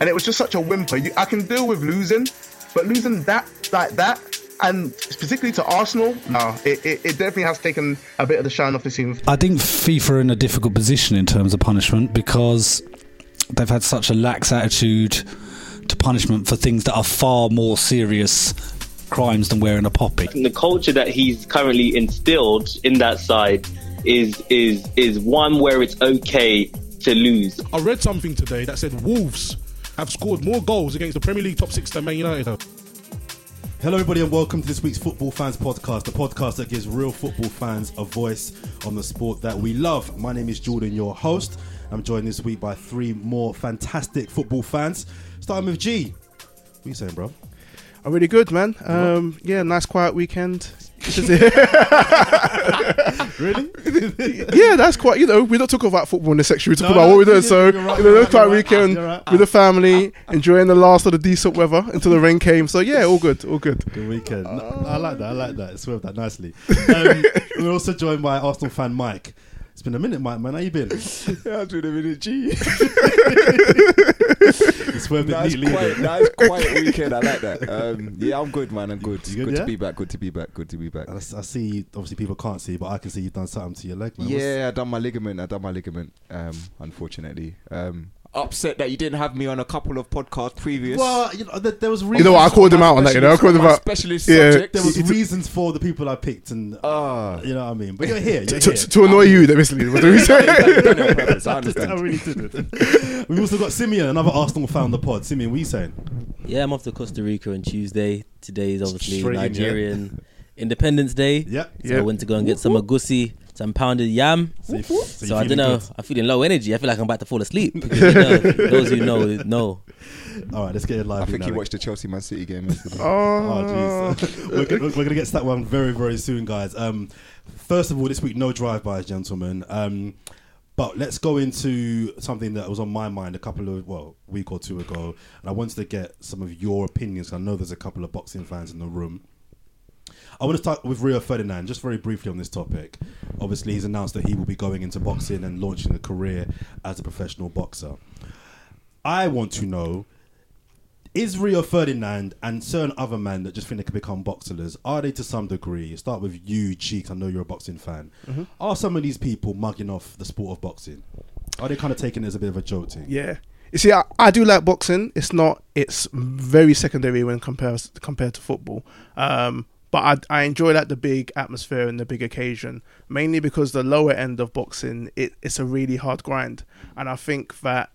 and it was just such a whimper. I can deal with losing, but losing that like that, and specifically to Arsenal, no, it definitely has taken a bit of the shine off the scene. I think FIFA are in a difficult position in terms of punishment because they've had such a lax attitude to punishment for things that are far more serious crimes than wearing a poppy. The culture that he's currently instilled in that side is one where it's okay to lose. I read something today that said Wolves have scored more goals against the Premier League top six than Man United have. Hello everybody and welcome to this week's Football Fans Podcast, the podcast that gives real football fans a voice on the sport that we love. My name is Jordan, your host. I'm joined this week by three more fantastic football fans. Starting with G. What are you saying, bro? I'm really good, man. Yeah, nice quiet weekend. Really? Yeah, that's quite, we don't talk about football in this section. We talk about what we're doing. So, quiet weekend with the family, enjoying the last of the decent weather until the rain came. So, yeah, all good. Good weekend. I like that. Swerved that nicely. We're also joined by Arsenal fan Mike. It's been a minute, Mike, man. How you been? Yeah, it's been a minute, G. It's swerved it neatly. Nice quiet weekend. I like that. Yeah, I'm good, man. I'm good. Good to be back. Good to be back. I see, obviously people can't see, but I can see you've done something to your leg, man. Yeah, I done my ligament. Unfortunately. Upset that you didn't have me on a couple of podcasts previous. Well, there was reasons. You know what? I called him out on that. I called him out. Specialist subjects. There was reasons for the people I picked, and you know what I mean. But you're here. To annoy you, that basically was the reason. I understand. I really didn't. We've also got Simeon, another Arsenal fan on the pod. Simeon, what are you saying? Yeah, I'm off to Costa Rica on Tuesday. Today is obviously Straight in, Nigerian Independence Day. Yep. So I went to go and get some agusi, some pounded yam. So I don't know. I'm feeling low energy. I feel like I'm about to fall asleep. Because, those who know. All right, let's get it live. I think you watched the Chelsea Man City game yesterday. Oh, jeez. we're gonna get started one very, very soon, guys. First of all, this week no drive-bys, gentlemen. But let's go into something that was on my mind week or two ago, and I wanted to get some of your opinions. I know there's a couple of boxing fans in the room. I want to start with Rio Ferdinand, just very briefly on this topic. Obviously, he's announced that he will be going into boxing and launching a career as a professional boxer. I want to know, is Rio Ferdinand and certain other men that just think they can become boxers, are they to some degree, start with you, Cheeks, I know you're a boxing fan, are some of these people mugging off the sport of boxing? Are they kind of taking it as a bit of a joke thing? Yeah. You see, I do like boxing. It's very secondary when compared to football. But I enjoy the big atmosphere and the big occasion, mainly because the lower end of boxing, it's a really hard grind. And I think that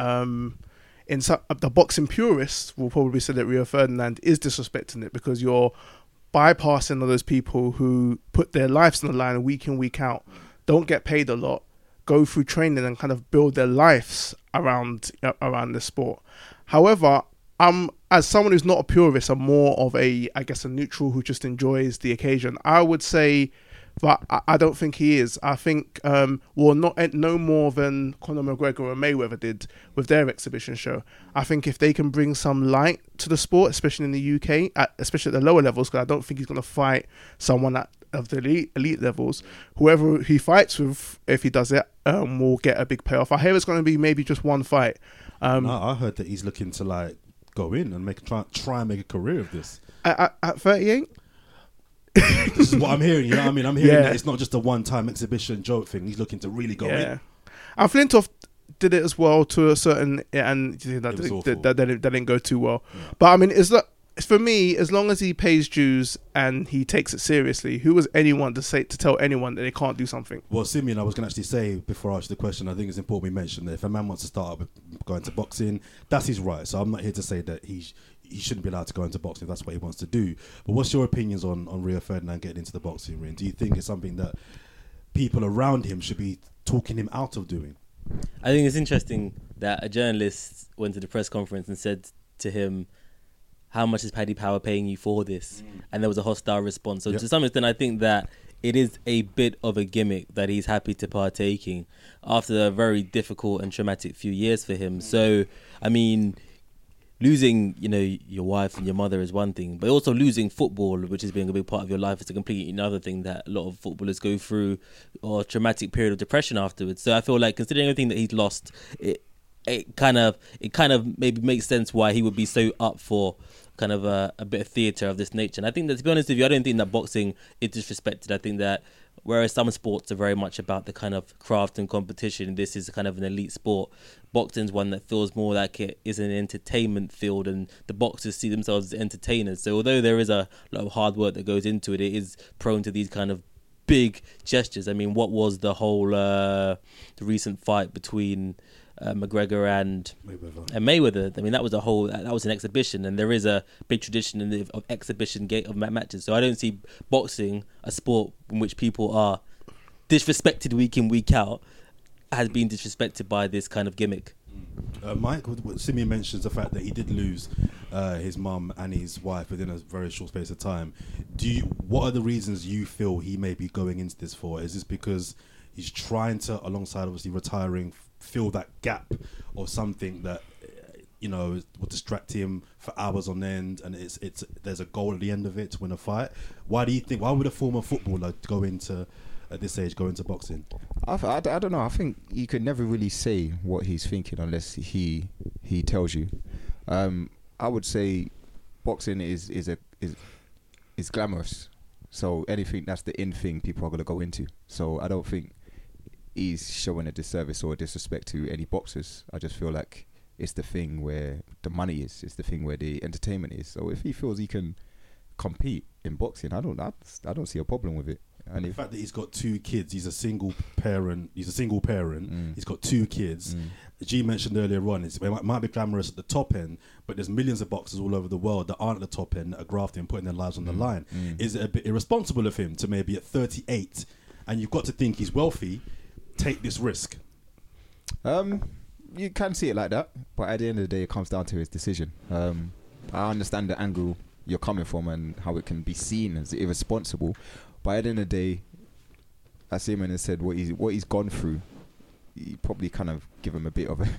the boxing purists will probably say that Rio Ferdinand is disrespecting it because you're bypassing all those people who put their lives on the line week in, week out, don't get paid a lot, go through training and kind of build their lives around the sport. However, as someone who's not a purist, I'm more of a neutral who just enjoys the occasion. I would say that I don't think he is. I think, no more than Conor McGregor or Mayweather did with their exhibition show. I think if they can bring some light to the sport, especially in the UK, especially at the lower levels, because I don't think he's going to fight someone of the elite levels. Whoever he fights with, if he does it, will get a big payoff. I hear it's going to be maybe just one fight. I heard that he's looking to go in and try and make a career of this. At 38? This is what I'm hearing, you know what I mean? I'm hearing that it's not just a one-time exhibition joke thing. He's looking to really go in. And Flintoff did it as well to a certain, and that didn't go too well. Yeah. But I mean, for me, as long as he pays dues and he takes it seriously, who was anyone to tell anyone that they can't do something? Well, Simeon, I was going to actually say before I ask the question, I think it's important we mention that if a man wants to start up with going to boxing, that's his right. So I'm not here to say that he shouldn't be allowed to go into boxing if that's what he wants to do. But what's your opinions on Rio Ferdinand getting into the boxing ring? Do you think it's something that people around him should be talking him out of doing? I think it's interesting that a journalist went to the press conference and said to him, how much is Paddy Power paying you for this? And there was a hostile response. So to some extent, I think that it is a bit of a gimmick that he's happy to partake in after a very difficult and traumatic few years for him. So, I mean, losing, your wife and your mother is one thing, but also losing football, which is being a big part of your life, is a completely another thing that a lot of footballers go through, or a traumatic period of depression afterwards. So I feel like, considering everything that he's lost, it kind of maybe makes sense why he would be so up for kind of a bit of theatre of this nature. And I think that, to be honest with you, I don't think that boxing is disrespected. I think that whereas some sports are very much about the kind of craft and competition, this is kind of an elite sport. Boxing's one that feels more like it is an entertainment field, and the boxers see themselves as entertainers. So although there is a lot of hard work that goes into it, it is prone to these kind of big gestures. I mean, what was the whole the recent fight between McGregor and Mayweather? I mean, that was an exhibition, and there is a big tradition of exhibition of matches. So I don't see boxing, a sport in which people are disrespected week in, week out, has been disrespected by this kind of gimmick. Mike, Simeon mentions the fact that he did lose his mum and his wife within a very short space of time. What are the reasons you feel he may be going into this for? Is this because he's trying to, alongside obviously retiring, fill that gap or something that will distract him for hours on end, and there's a goal at the end of it to win a fight? Why would a former footballer at this age go into boxing? I don't know. I think you could never really say what he's thinking unless he tells you. I would say boxing is glamorous. So anything that's the in thing, people are going to go into. So I don't think he's showing a disservice or a disrespect to any boxers. I just feel like it's the thing where the money is. It's the thing where the entertainment is. So if he feels he can compete in boxing, I don't see a problem with it. And the fact that he's got 2 kids, he's a single parent. He's got 2 kids. G mentioned earlier on, it might be glamorous at the top end, but there's millions of boxers all over the world that aren't at the top end, that are grafting, putting their lives on the line. Is it a bit irresponsible of him to maybe at 38, and you've got to think he's wealthy, take this risk? You can see it like that, but at the end of the day, it comes down to his decision. I understand the angle you're coming from and how it can be seen as irresponsible. But at the end of the day, as Simon has said, what he's gone through, you probably kind of give him a bit of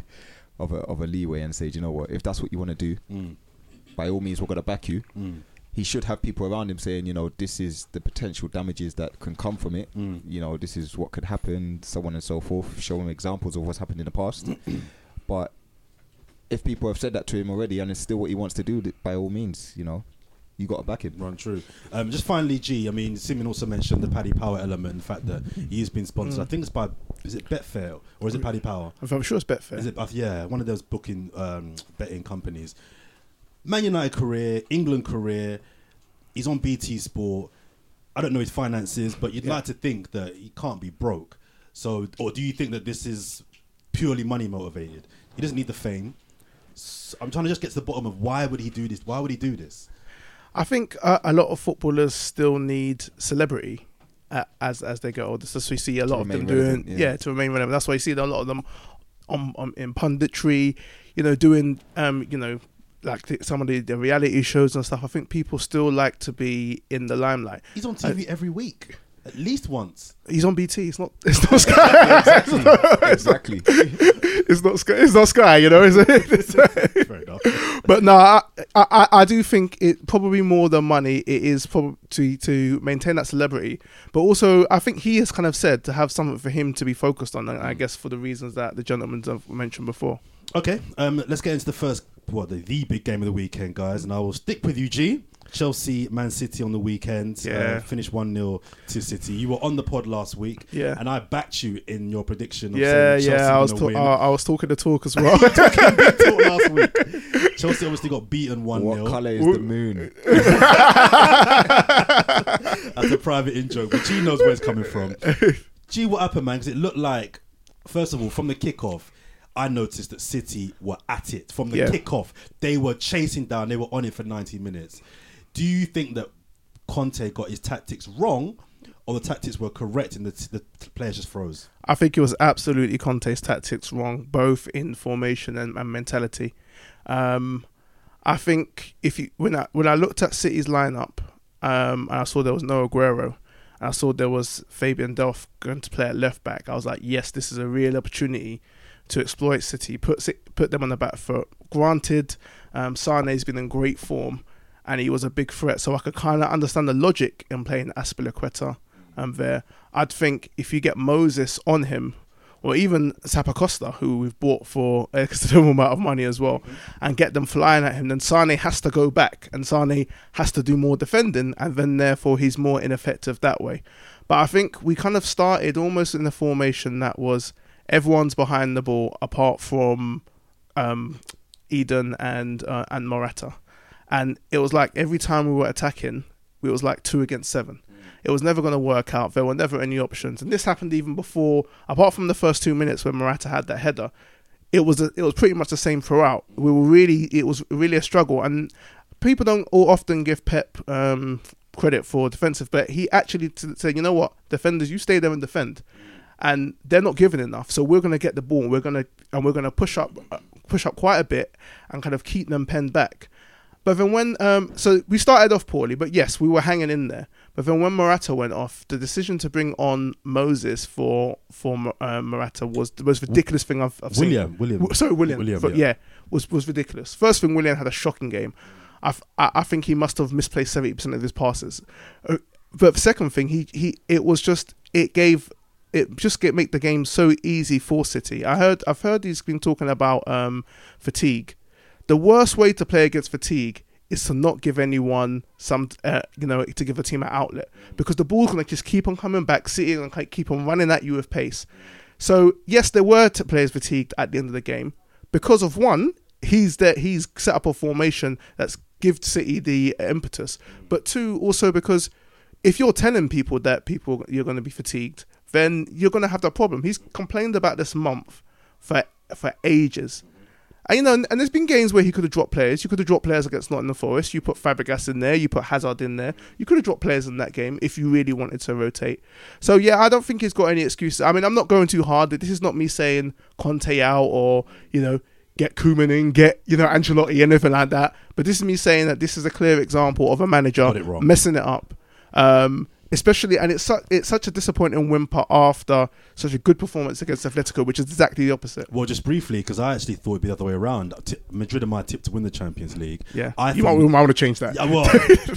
a leeway and say, do you know what, if that's what you want to do, by all means, we're going to back you. He should have people around him saying, this is the potential damages that can come from it. This is what could happen, so on and so forth. Show him examples of what's happened in the past. But if people have said that to him already and it's still what he wants to do, by all means, you got to back him. Run true. Just finally, G, I mean, Simon also mentioned the Paddy Power element and the fact that he has been sponsored. I think it's by, is it Betfair or is it Paddy Power? I'm sure it's Betfair. Is it? Yeah, one of those booking, betting companies. Man United career, England career, he's on BT Sport. I don't know his finances, but you'd like to think that he can't be broke. So, or do you think that this is purely money motivated? He doesn't need the fame. So I'm trying to just get to the bottom of why would he do this? Why would he do this? I think a lot of footballers still need celebrity as they get older. So we see a lot of them doing, to remain relevant. That's why you see a lot of them in punditry, doing, like some of the reality shows and stuff. I think people still like to be in the limelight. He's on TV every week. At least once. He's on BT. It's not Sky. Exactly. It's not Sky. Is it? Fair enough. But no, I do think it probably more than money. It is probably to maintain that celebrity. But also, I think he has kind of said to have something for him to be focused on. I guess for the reasons that the gentlemen have mentioned before. Okay, let's get into the big game of the weekend, guys. And I will stick with you, G. Chelsea, Man City on the weekend. Finished 1-0 to City. You were on the pod last week, and I backed you in your prediction. Of saying Chelsea I was talking the talk as well. talk last week. Chelsea obviously got beaten 1-0. What colour is the moon? That's a private intro, but G knows where it's coming from. G, what happened, man? Because it looked like, first of all, from the kickoff, I noticed that City were at it. From the kickoff, they were chasing down. They were on it for 90 minutes. Do you think that Conte got his tactics wrong, or the tactics were correct and the players just froze? I think it was absolutely Conte's tactics wrong, both in formation and mentality. I think when I looked at City's lineup, and I saw there was no Aguero, and I saw there was Fabian Delph going to play at left back, I was like, yes, this is a real opportunity to exploit City, put them on the back foot. Granted, Sane's been in great form, and he was a big threat, so I could kind of understand the logic in playing Azpilicueta there. I'd think if you get Moses on him, or even Zappacosta, who we've bought for a considerable amount of money as well, and get them flying at him, then Sane has to go back, and Sane has to do more defending, and then therefore he's more ineffective that way. But I think we kind of started almost in a formation that was everyone's behind the ball apart from Eden and Morata. And it was like every time we were attacking, it was like 2 against 7. It was never going to work out. There were never any options. And this happened even before, apart from the first 2 minutes when Morata had that header, it was pretty much the same throughout. It was really a struggle. And people don't often give Pep credit for defensive, but he actually said, you know what, defenders, you stay there and defend. And they're not giving enough. So we're going to get the ball. We're going to push up quite a bit and kind of keep them penned back. But then when so we started off poorly, but yes, we were hanging in there. But then when Morata went off, the decision to bring on Moses for Morata was the most ridiculous thing I've seen. William. Was ridiculous. First thing, William had a shocking game. I think he must have misplaced 70% of his passes. But the second thing, he make the game so easy for City. I've heard he's been talking about fatigue. The worst way to play against fatigue is to not give anyone to give a team an outlet, because the ball's going to just keep on coming back. City is going to keep on running at you with pace. So yes, there were players fatigued at the end of the game because of one, he's set up a formation that's give City the impetus, but two, also because if you're telling people that you're going to be fatigued, then you're going to have that problem. He's complained about this month for ages. And, and there's been games where he could have dropped players. You could have dropped players against Nottingham Forest. You put Fabregas in there. You put Hazard in there. You could have dropped players in that game if you really wanted to rotate. So, yeah, I don't think he's got any excuses. I mean, I'm not going too hard. This is not me saying Conte out or, get Koeman in, get, Ancelotti, anything like that. But this is me saying that this is a clear example of a manager messing it up. Especially, and it's such a disappointing whimper after such a good performance against Atletico, which is exactly the opposite. Well, just briefly, because I actually thought it'd be the other way around. Madrid are my tip to win the Champions League. Yeah, you might want to change that. Yeah, well,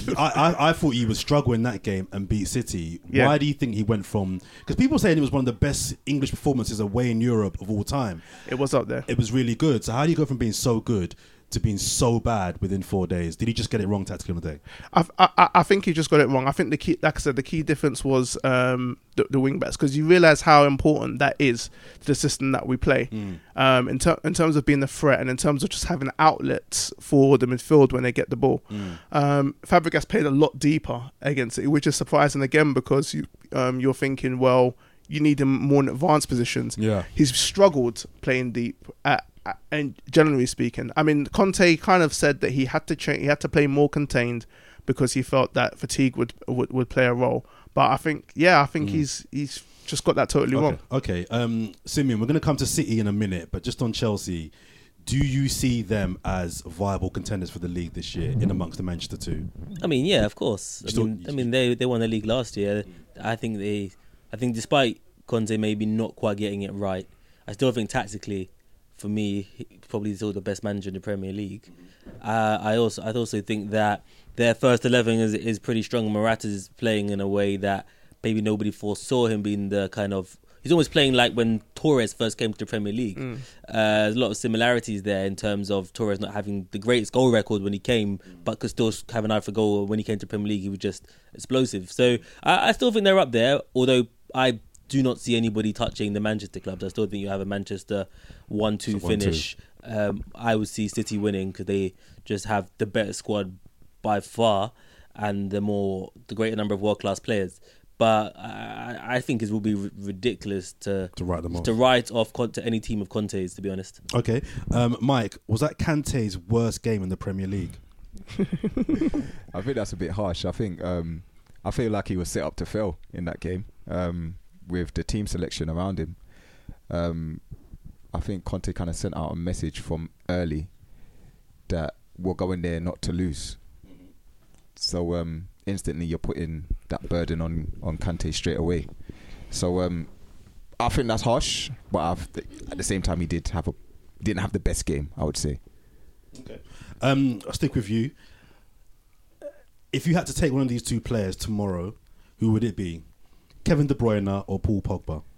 I thought he would struggle in that game and beat City. Yeah. Why do you think he went from? Because people are saying it was one of the best English performances away in Europe of all time. It was up there. It was really good. So how do you go from being so good to being so bad within 4 days? Did he just get it wrong tactically on the day? I think he just got it wrong. I think the key, like I said, the key difference was the wing backs, because you realise how important that is to the system that we play. In terms of being the threat and in terms of just having outlets for the midfield when they get the ball. Fabregas played a lot deeper against it, which is surprising again, because you're thinking, well, you need him more in advanced positions. Yeah, he's struggled playing deep and generally speaking, I mean, Conte kind of said that he had to play more contained because he felt that fatigue would play a role. But I think he's just got that totally wrong. Okay, Simeon, we're going to come to City in a minute, but just on Chelsea, do you see them as viable contenders for the league this year in amongst the Manchester two? I mean, yeah, of course. I mean, they won the league last year. I think despite Conte maybe not quite getting it right, I still think tactically, for me, he's probably still the best manager in the Premier League. I also think that their first 11 is pretty strong. Morata's playing in a way that maybe nobody foresaw him being the kind of... He's almost playing like when Torres first came to the Premier League. There's a lot of similarities there in terms of Torres not having the greatest goal record when he came, but could still have an eye for goal. When he came to the Premier League, he was just explosive. So I still think they're up there, although I do not see anybody touching the Manchester clubs. I still think you have a Manchester 1-2 finish. I would see City winning because they just have the better squad by far and the greater number of world-class players. But I think it will be ridiculous to write them off. To write off to any team of Conte's, to be honest. Okay, Mike, was that Kante's worst game in the Premier League? I think that's a bit harsh. I feel like he was set up to fail in that game. With the team selection around him, I think Conte kind of sent out a message from early that we're going there not to lose. So instantly you're putting that burden on Kante straight away. So I think that's harsh, but at the same time he didn't have the best game, I would say. Okay, I'll stick with you. If you had to take one of these two players tomorrow, who would it be? Kevin De Bruyne or Paul Pogba?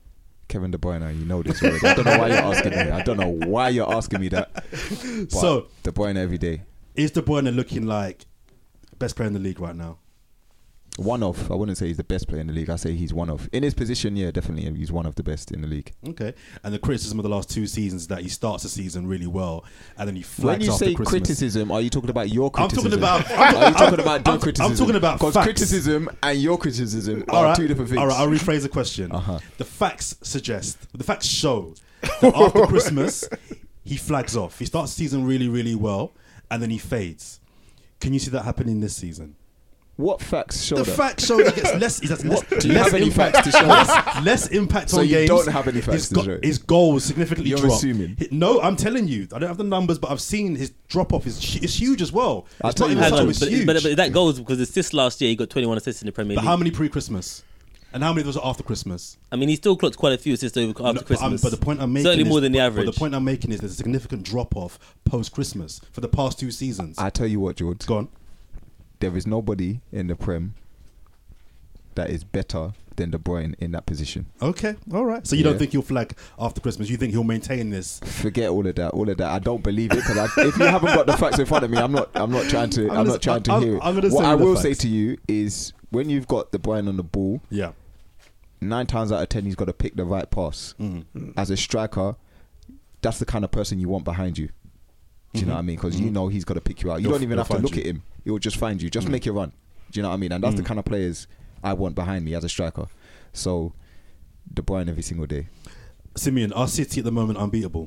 Kevin De Bruyne. You know this already. I don't know why you're asking me. I don't know why you're asking me that. But So De Bruyne every day. is De Bruyne looking like best player in the league right now? One of. I wouldn't say he's the best player in the league. I say he's one of. In his position, yeah, definitely. He's one of the best in the league. Okay. And the criticism of the last 2 seasons is that he starts the season really well and then he When flags you after say Christmas. criticism, are you talking about your I'm criticism? talking about. Are you talking about your criticism? I'm talking about because facts. criticism and your criticism All are right. two different things. All right, I'll rephrase the question. Uh-huh. The facts show that after Christmas, he flags off. He starts the season really, really well, and then he fades. Can you see that happening this season? What facts show The that? facts show he gets less. He has less. Do you less have any impact, facts to show? less impact So on you games. don't have any facts to show? His goals significantly You're drop. assuming. No, I'm telling you. I don't have the numbers, but I've seen his drop off is huge as well. I'll It's tell not you even what, subtle, but, it's huge. but that goes because assists last year, he got 21 assists in the Premier But League. how many pre-Christmas? And how many was after Christmas? I mean, he still clocked quite a few assists after No, Christmas. But the point I'm making certainly is, more than the but average. the point I'm making is there's a significant drop off post Christmas for the past 2 seasons. I tell you what, George. Go on. There is nobody in the Prem that is better than De Bruyne in that position. Okay, all right. So you don't Yeah. think he'll flag after Christmas? You think he'll maintain this? Forget all of that. All of that. I don't believe it because if you haven't got the facts in front of me, I'm not trying to. I'm not trying to hear it. I'm gonna What say I the will facts. say to you is when you've got De Bruyne on the ball, Yeah. 9 times out of 10 he's got to pick the right pass. As a striker, that's the kind of person you want behind you. Do you know what I mean? Because you know he's got to pick you out. You He'll- don't even he'll have to find look you. at him. He'll just find you. Just make it run. Do you know what I mean? And that's the kind of players I want behind me as a striker. So, De Bruyne every single day. Simeon, are City at the moment unbeatable?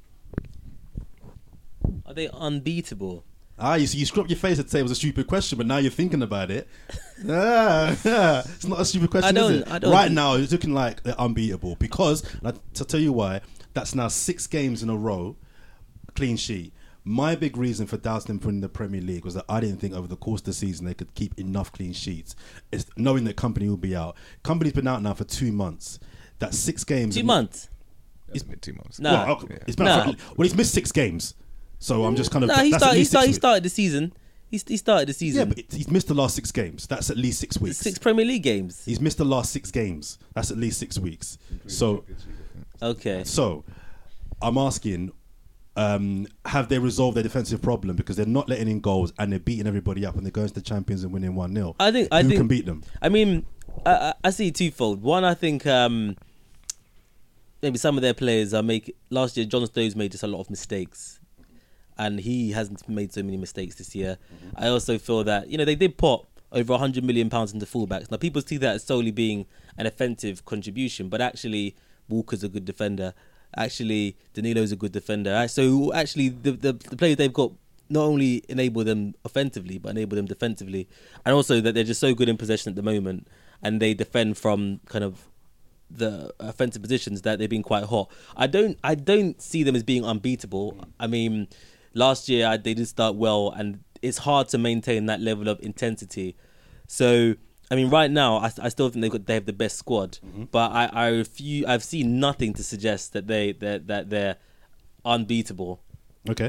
Are they unbeatable? You see, you scrubbed your face and say it was a stupid question, but now you're thinking about it. It's not a stupid question, is it? I don't Right think- now, it's looking like they're unbeatable because, to tell you why, that's now 6 games in a row, clean sheet. My big reason for doubting them in the Premier League was that I didn't think over the course of the season they could keep enough clean sheets. It's knowing that Company will be out. Company's been out now for 2 months. That's 6 games. 2 months? It's been 2 months. Nah. Well, it's been out well, he's missed 6 games. So I'm just kind of. Nah, he that's at least 6 weeks. started the season. He started the Yeah, season. but he's missed the last 6 games. That's at least 6 weeks. 6 Premier League games. He's missed the last 6 games. That's at least 6 weeks. So I'm asking, have they resolved their defensive problem? Because they're not letting in goals and they're beating everybody up and they're going to the champions and winning 1-0. I think Who can beat them? I mean, I see twofold. One, I think maybe some of their players are last year John Stones made just a lot of mistakes, and he hasn't made so many mistakes this year. I also feel that they did put over £100 million into fullbacks. Now people see that as solely being an offensive contribution, but actually Walker's a good defender. Actually, Danilo's a good defender. So actually, the players they've got not only enable them offensively, but enable them defensively, and also that they're just so good in possession at the moment, and they defend from kind of the offensive positions that they've been quite hot. I don't see them as being unbeatable. I mean, last year they did start well, and it's hard to maintain that level of intensity. So, I mean, right now I still think they have the best squad, but I've seen nothing to suggest that they're unbeatable. Okay.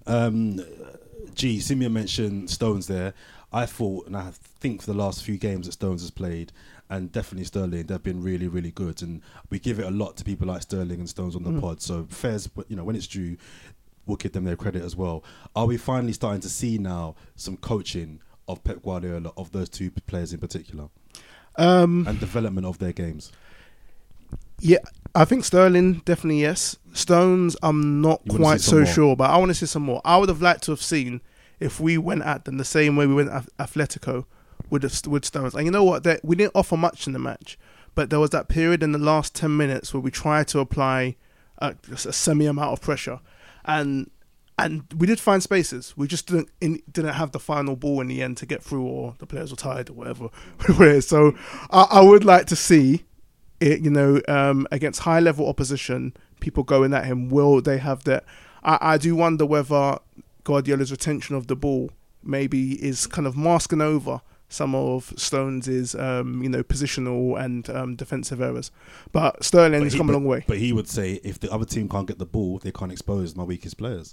Simeon mentioned Stones there. I thought, and I think for the last few games that Stones has played, and definitely Sterling, they've been really, really good. And we give it a lot to people like Sterling and Stones on the pod. So fairs, when it's due, we'll give them their credit as well. Are we finally starting to see now some coaching of Pep Guardiola, of those 2 players in particular, and development of their games? Yeah, I think Sterling, definitely yes. Stones, I'm not You wanna quite see some so more? sure, but I want to see some more. I would have liked to have seen if we went at them the same way we went at Atletico with Stones. And you know what? We didn't offer much in the match, but there was that period in the last 10 minutes where we tried to apply a semi amount of pressure, and we did find spaces. We just didn't have the final ball in the end to get through, or the players were tired or whatever. So I would like to see it, against high level opposition, people going at him. Will they have that? I do wonder whether Guardiola's retention of the ball maybe is kind of masking over some of Stones' positional and defensive errors. But Sterling has come a long way. But he would say if the other team can't get the ball, they can't expose my weakest players.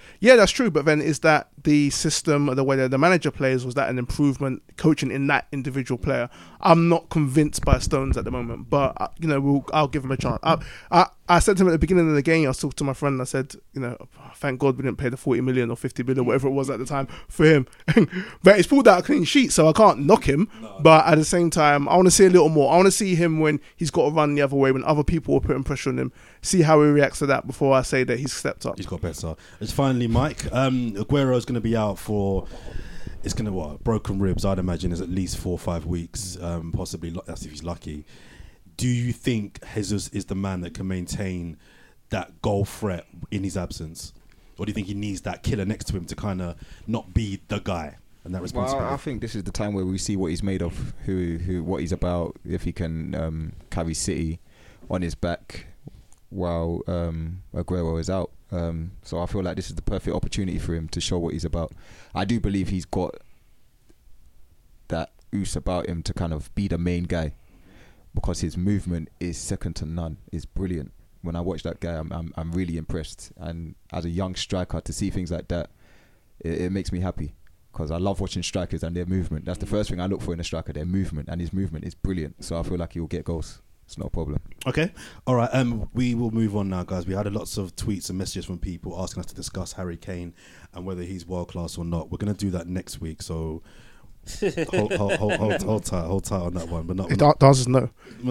Yeah, that's true. But then is that the system, the way that the manager plays, was that an improvement coaching in that individual player? I'm not convinced by Stones at the moment, but I'll give him a chance. I said to him at the beginning of the game, I was talking to my friend and I said, thank God we didn't pay the 40 million or 50 million, whatever it was at the time for him. But he's pulled out a clean sheet, so I can't knock him. No. But at the same time, I want to see a little more. I want to see him when he's got to run the other way, when other people are putting pressure on him, see how he reacts to that before I say that he's stepped up. He's got better. It's finally Mike. Aguero is going to be out for... It's going to, broken ribs, I'd imagine, is at least 4 or 5 weeks, possibly. That's if he's lucky. Do you think Jesus is the man that can maintain that goal threat in his absence? Or do you think he needs that killer next to him to kind of not be the guy and that responsibility? Well, I think this is the time where we see what he's made of, what he's about, if he can carry City on his back while Aguero is out. So I feel like this is the perfect opportunity for him to show what he's about. I do believe he's got that ooze about him to kind of be the main guy, because his movement is second to none. It's brilliant. When I watch that guy, I'm really impressed. And as a young striker, to see things like that, it makes me happy, because I love watching strikers and their movement. That's the first thing I look for in a striker, their movement, and his movement is brilliant. So I feel like he'll get goals. It's no problem. Okay. All right. We will move on now, guys. We had lots of tweets and messages from people asking us to discuss Harry Kane and whether he's world class or not. We're going to do that next week. So hold tight on that one. But not. Does no. We're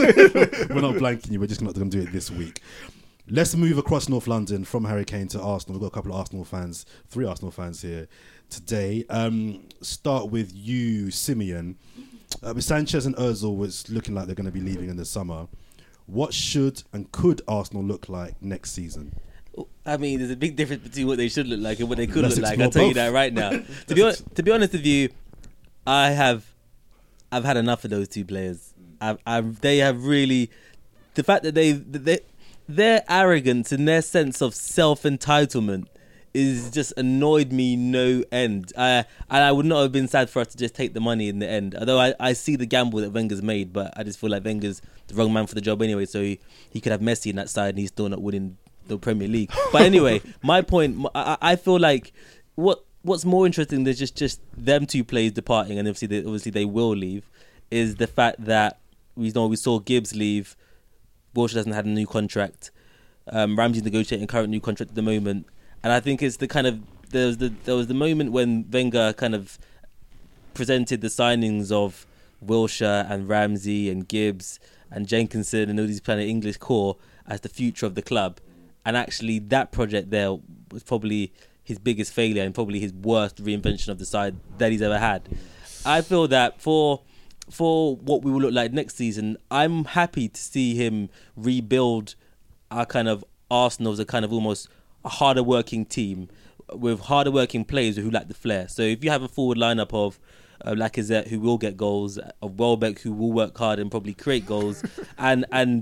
not blanking you. We're just not going to do it this week. Let's move across North London from Harry Kane to Arsenal. We've got a couple of Arsenal fans, 3 Arsenal fans here today. Start with you, Simeon. With Sanchez and Ozil was looking like they're going to be leaving in the summer. What should and could Arsenal look like next season? I mean, there's a big difference between what they should look like and what they could look like. I'll tell you that right now. To be honest with you, I've had enough of those two players. They have really, the fact that their arrogance and their sense of self-entitlement is just annoyed me no end. I would not have been sad for us to just take the money in the end. Although I see the gamble that Wenger's made, but I just feel like Wenger's the wrong man for the job anyway. So he could have Messi in that side and he's still not winning the Premier League. But anyway, my point, I feel like what's more interesting than just them two players departing, and obviously they will leave, is the fact that we saw Gibbs leave. Wilshere hasn't had a new contract. Ramsey's negotiating a current new contract at the moment. And I think it's the kind of there was the moment when Wenger kind of presented the signings of Wilshere and Ramsey and Gibbs and Jenkinson and all these kind of English core as the future of the club. And actually that project there was probably his biggest failure and probably his worst reinvention of the side that he's ever had. I feel that for what we will look like next season, I'm happy to see him rebuild our kind of Arsenal as a kind of almost a harder working team with harder working players who lack the flair. So if you have a forward lineup of Lacazette who will get goals, of Welbeck who will work hard and probably create goals, and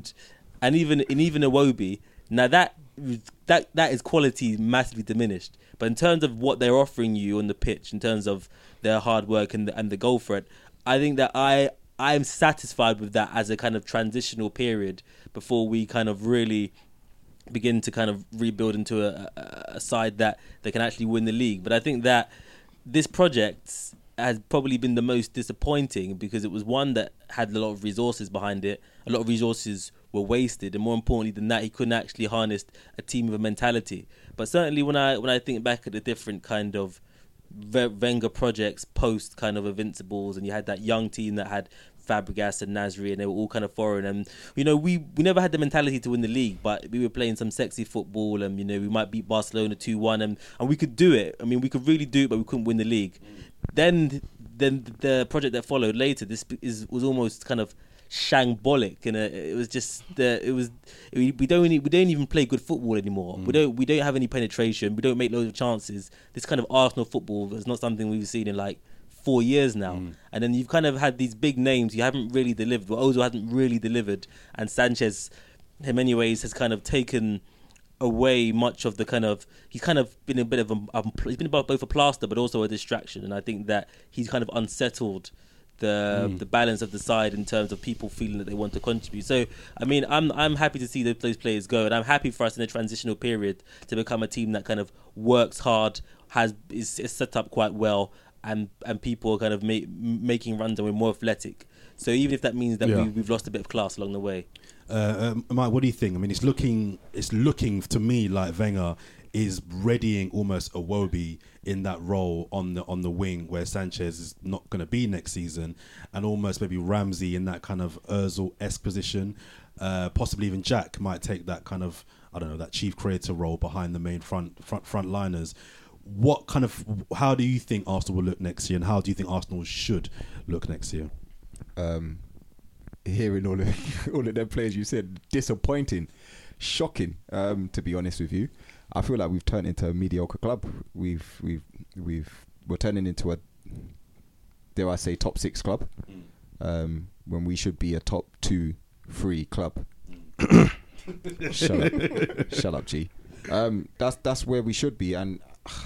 even Iwobi, now that is quality massively diminished. But in terms of what they're offering you on the pitch, in terms of their hard work and the goal threat, I think that I am satisfied with that as a kind of transitional period before we kind of really begin to kind of rebuild into a side that they can actually win the league. But I think that this project has probably been the most disappointing because it was one that had a lot of resources behind it. A lot of resources were wasted, and more importantly than that, he couldn't actually harness a team with a mentality. But certainly when I think back at the different kind of Wenger projects post kind of Invincibles, and you had that young team that had Fabregas and Nasri, and they were all kind of foreign, and we never had the mentality to win the league, but we were playing some sexy football, and we might beat Barcelona 2-1, and we could do it. I mean, we could really do it, but we couldn't win the league. Then the project that followed later, was almost kind of shambolic, and it was just we don't even play good football anymore. We don't have any penetration. We don't make loads of chances. This kind of Arsenal football is not something we've seen in like 4 years now. And then you've kind of had these big names you haven't really delivered. Well, Ozil hasn't really delivered, and Sanchez, in many ways, has kind of taken away much of the kind of, he's kind of been a bit of he's been both a plaster but also a distraction, and I think that he's kind of unsettled the balance of the side in terms of people feeling that they want to contribute. So I mean, I'm happy to see those players go, and I'm happy for us in a transitional period to become a team that kind of works hard, is set up quite well, and people are kind of making runs and we're more athletic. So even if that means that we've lost a bit of class along the way. Mike, what do you think? I mean, it's looking to me like Wenger is readying almost Iwobi in that role on the wing, where Sanchez is not going to be next season, and almost maybe Ramsey in that kind of Ozil-esque position. Possibly even Jack might take that kind of, I don't know, that chief creator role behind the main front liners. How do you think Arsenal will look next year, and how do you think Arsenal should look next year? Hearing all of them players you said, disappointing, shocking. To be honest with you, I feel like we've turned into a mediocre club. We're turning into a, dare I say, top 6 club, when we should be a top 2-3 club. Shut up, G. That's where we should be, and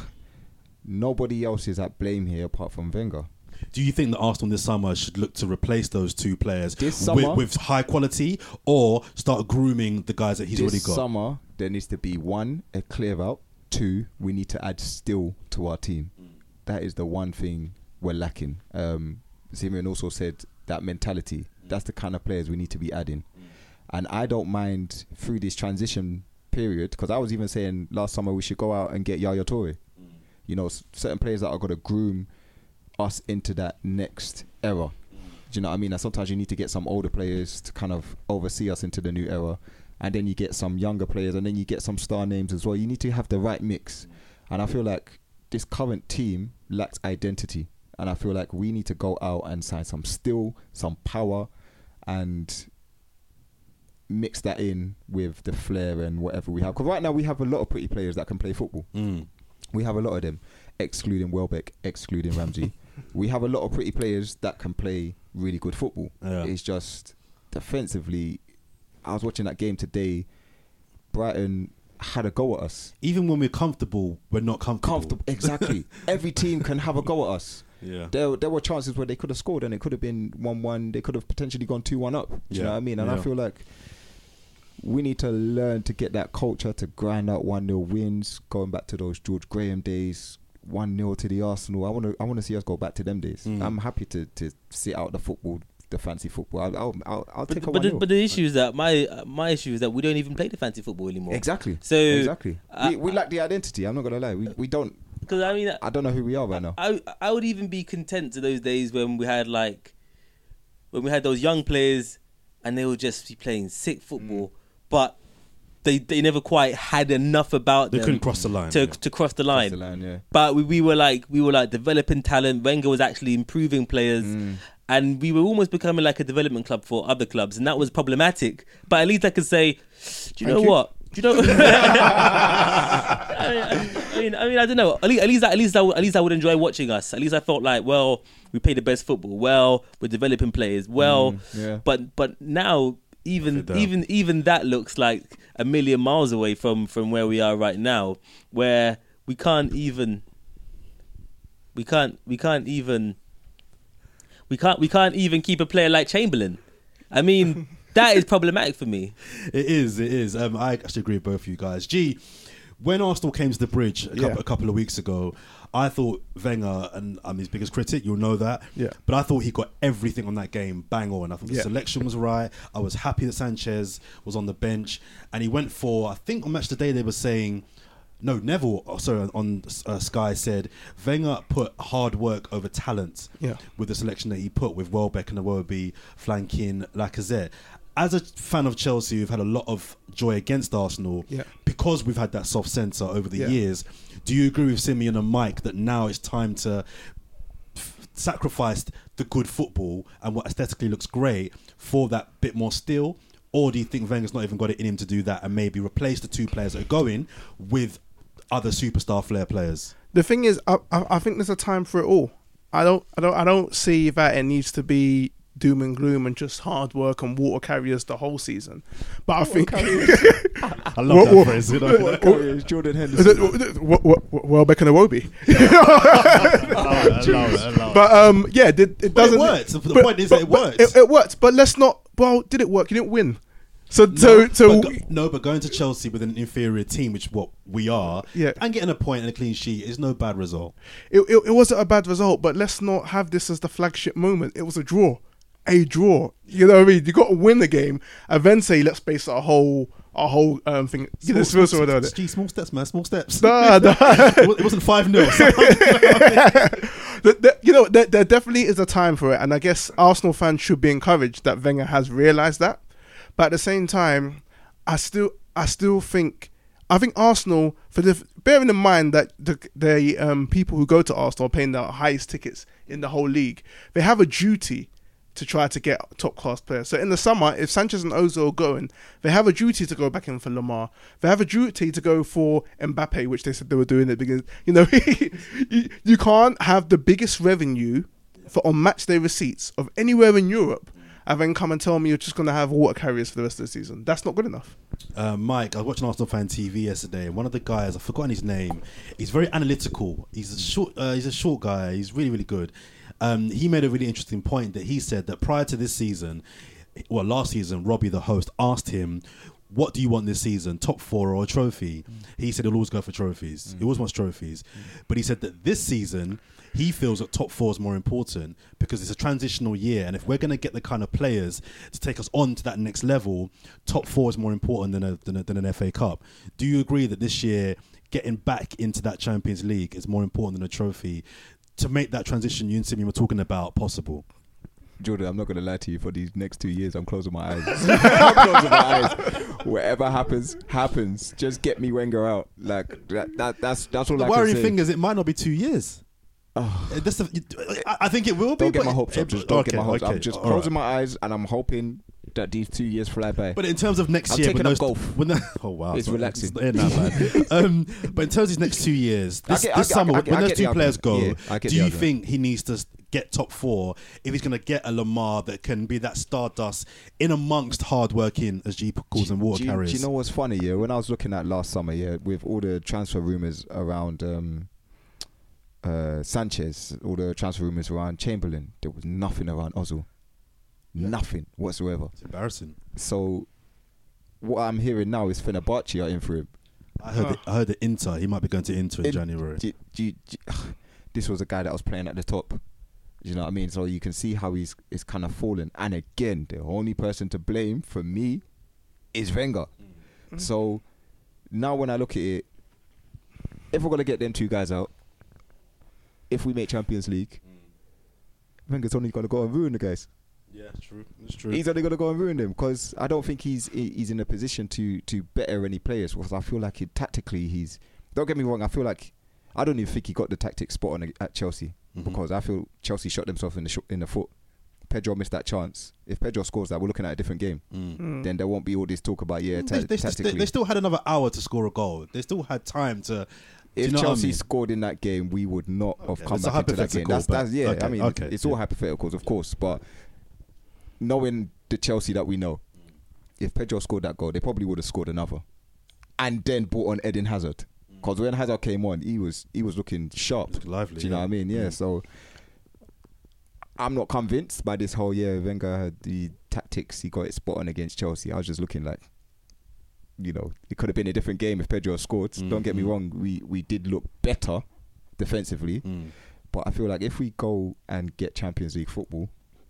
nobody else is at blame here apart from Wenger. Do you think that Arsenal this summer should look to replace those 2 players with high quality, or start grooming the guys that he's already got? This summer, there needs to be 1, a clear out. 2, we need to add still to our team. That is the one thing we're lacking. Simeon also said that mentality. That's the kind of players we need to be adding. And I don't mind through this transition period, because I was even saying last summer we should go out and get Yaya Toure. You know, certain players that are going to groom us into that next era. Do you know what I mean? And sometimes you need to get some older players to kind of oversee us into the new era, and then you get some younger players, and then you get some star names as well. You need to have the right mix. And I feel like this current team lacks identity, and I feel like we need to go out and sign some steel, some power, and mix that in with the flair and whatever we have. Because right now we have a lot of pretty players that can play football. We have a lot of them, excluding Welbeck, excluding Ramsey. We have a lot of pretty players that can play really good football. It's just defensively, I was watching that game today, Brighton had a go at us. Even when we're comfortable, we're not comfortable. Exactly. Every team can have a go at us. Yeah. There were chances where they could have scored and it could have been 1-1. They could have potentially gone 2-1 up. Do you know what I mean? And I feel like we need to learn to get that culture to grind out 1-0 wins, going back to those George Graham days, 1-0 to the Arsenal. I want to see us go back to them days. I'm happy to sit out the fancy football. I'll take a 1-0. But the issue is that my issue is that we don't even play the fancy football anymore. Exactly. So we lack the identity. I'm not gonna lie. We don't. Because I mean, I don't know who we are right now. I would even be content to those days when we had those young players and they would just be playing sick football, but they never quite had enough about them. They couldn't cross the line to cross the line. But we were like developing talent. Wenger was actually improving players. And we were almost becoming like a development club for other clubs, and that was problematic. But at least I could say, do you know what? Do you know? I don't know. At least I would enjoy watching us. At least I felt like, well, we play the best football. Well, we're developing players. Well, but now even that looks like a million miles away from where we are right now, where we can't even keep a player like Chamberlain. I mean, that is problematic for me. It is. I actually agree with both of you guys. G, when Arsenal came to the bridge a couple of weeks ago, I thought Wenger, and I'm his biggest critic, you'll know that, but I thought he got everything on that game bang on. I thought the selection was right. I was happy that Sanchez was on the bench, and he went for, I think on Match Today they were saying, no, Neville, on Sky said Wenger put hard work over talent with the selection that he put with Welbeck and Iwobi flanking Lacazette. As a fan of Chelsea, we've had a lot of joy against Arsenal because we've had that soft centre over the years. Do you agree with Simeon and Mike that now it's time to sacrifice the good football and what aesthetically looks great for that bit more steel? Or do you think Wenger's not even got it in him to do that and maybe replace the 2 players that are going with other superstar flair players? The thing is, I think there's a time for it all. I don't see that it needs to be doom and gloom and just hard work and water carriers the whole season. But I think I love that phrase. You know? It's Jordan Is Henderson. it Welbeck and Iwobi? I love it. But yeah, it doesn't. It works. The point is that it works. It worked, but let's not. Well, did it work? You didn't win. But going to Chelsea with an inferior team, which is what we are, Yeah. and getting a point and a clean sheet is no bad result. It wasn't a bad result, but let's not have this as the flagship moment. It was a draw. You know what I mean? You got to win the game and then say, let's base our whole thing. Small steps, man. Small steps. Nah. It wasn't 5-0. There definitely is a time for it, and I guess Arsenal fans should be encouraged that Wenger has realised that. But at the same time, I still think Arsenal, bearing in mind that the people who go to Arsenal are paying the highest tickets in the whole league, they have a duty to try to get top class players. So in the summer, if Sanchez and Ozil are going, they have a duty to go back in for Lamar. They have a duty to go for Mbappe, which they said they were doing it because you can't have the biggest revenue on match day receipts of anywhere in Europe and then come and tell me you're just going to have water carriers for the rest of the season. That's not good enough. Mike, I was watching Arsenal Fan TV yesterday, and one of the guys, I've forgotten his name, he's very analytical. He's a short guy. He's really, really good. He made a really interesting point that he said that prior to this season, last season, Robbie, the host, asked him, what do you want this season, top 4 or a trophy? He said he'll always go for trophies. He always wants trophies. But he said that this season, he feels that top 4 is more important because it's a transitional year. And if we're going to get the kind of players to take us on to that next level, top 4 is more important than an FA Cup. Do you agree that this year, getting back into that Champions League is more important than a trophy to make that transition you and Simeon were talking about possible? Jordan, I'm not going to lie to you. For these next 2 years, I'm closing my eyes. I'm closing my eyes. Whatever happens. Just get me Wenger out. Like that's all I can say. The worrying thing is, it might not be 2 years. I think it will be. Don't get my hopes up. Just don't get my hopes up. I'm just closing my eyes and I'm hoping that these 2 years fly by. But in terms of next I'm year, taking up golf. Oh wow, it's relaxing. But in terms of these next 2 years, this summer, when those 2 players go, do you think he needs to get top 4 if he's going to get a Lamar that can be that stardust in amongst hard-working, as G calls them, water carriers? Do you know what's funny? Yeah, when I was looking at last summer, with all the transfer rumours around Sanchez, all the transfer rumours around Chamberlain, there was nothing around Ozil. Nothing whatsoever. It's embarrassing. So what I'm hearing now is Fenerbahce are in for him. I heard that Inter, he might be going to Inter in January. This was a guy that was playing at the top. You know what I mean? So you can see how he's kind of fallen. And again, the only person to blame for me is Wenger. So now when I look at it, if we're going to get them 2 guys out, if we make Champions League, Wenger's only going to go and ruin the guys. Yeah, true. It's true. He's only going to go and ruin them because I don't think he's in a position to better any players. Because I feel like tactically don't get me wrong, I don't even think he got the tactics spot on at Chelsea. Because I feel Chelsea shot themselves in the foot. Pedro missed that chance. If Pedro scores that, we're looking at a different game. Then there won't be all this talk about tactically. They still had another hour to score a goal. They still had time to. If Chelsea scored in that game, we would not have come back into that game. It's all hypotheticals, of course. But knowing the Chelsea that we know, if Pedro scored that goal, they probably would have scored another, and then brought on Eden Hazard. Because when Hazard came on, he was looking sharp. Lively. Do you know what I mean? Yeah. So I'm not convinced by this whole year. Wenger had the tactics. He got it spot on against Chelsea. I was just looking like, it could have been a different game if Pedro scored. Don't get me wrong. We did look better defensively. But I feel like if we go and get Champions League football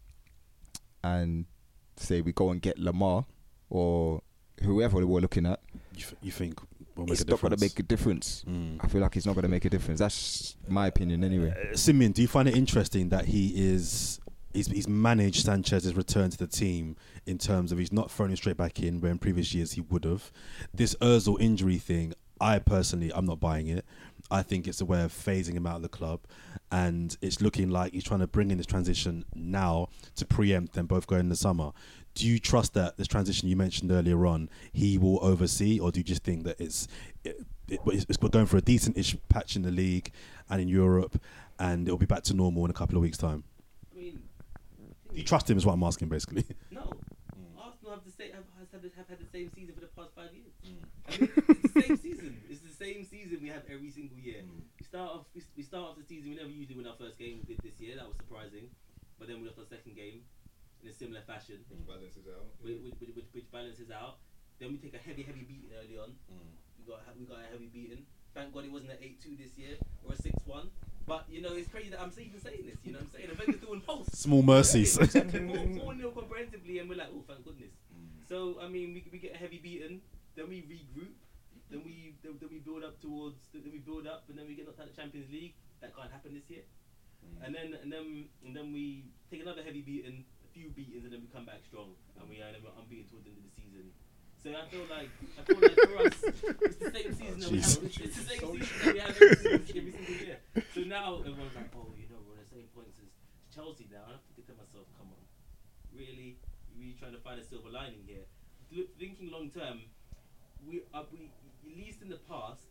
and say we go and get Lamar or whoever we're looking at, you think it's not going to make a difference. I feel like it's not going to make a difference. That's my opinion anyway. Simeon, do you find it interesting that he's managed Sanchez's return to the team in terms of he's not thrown him straight back in where in previous years he would have? This Ozil injury thing, I'm not buying it. I think it's a way of phasing him out of the club, and it's looking like he's trying to bring in this transition now to preempt them both going in the summer. Do you trust that this transition you mentioned earlier on he will oversee, or do you just think that we're going for a decent-ish patch in the league and in Europe, and it'll be back to normal in a couple of weeks' time? I mean, do you trust him is what I'm asking, basically? No. Arsenal have had the same season for the past 5 years. And every single year. We start off the season. We never usually win our first game. We did this year. That was surprising. But then we lost our second game in a similar fashion, which balances out. Which balances out. Then we take a heavy beating early on. We got a heavy beating. Thank God it wasn't an 8-2 this year or a 6-1. But you know, it's crazy that I'm even saying this. You know, what I'm saying the Wenger's doing pulse. Small mercies. 4-0 comprehensively, and we're like, oh, thank goodness. So I mean, we get a heavy beating. Then we regroup. Then we build up towards. Then we build up, and then we get knocked out of the Champions League. That can't happen this year. And then we take another heavy beating, a few beatings, and then we come back strong, and we're unbeaten towards the end of the season. So I feel like for us, it's the same season that we have. It's the same season that we have every single year. So now everyone's like, oh, you know, we're on the same points as Chelsea now. And I have to think to myself, come on, really trying to find a silver lining here. Thinking long term, we at least in the past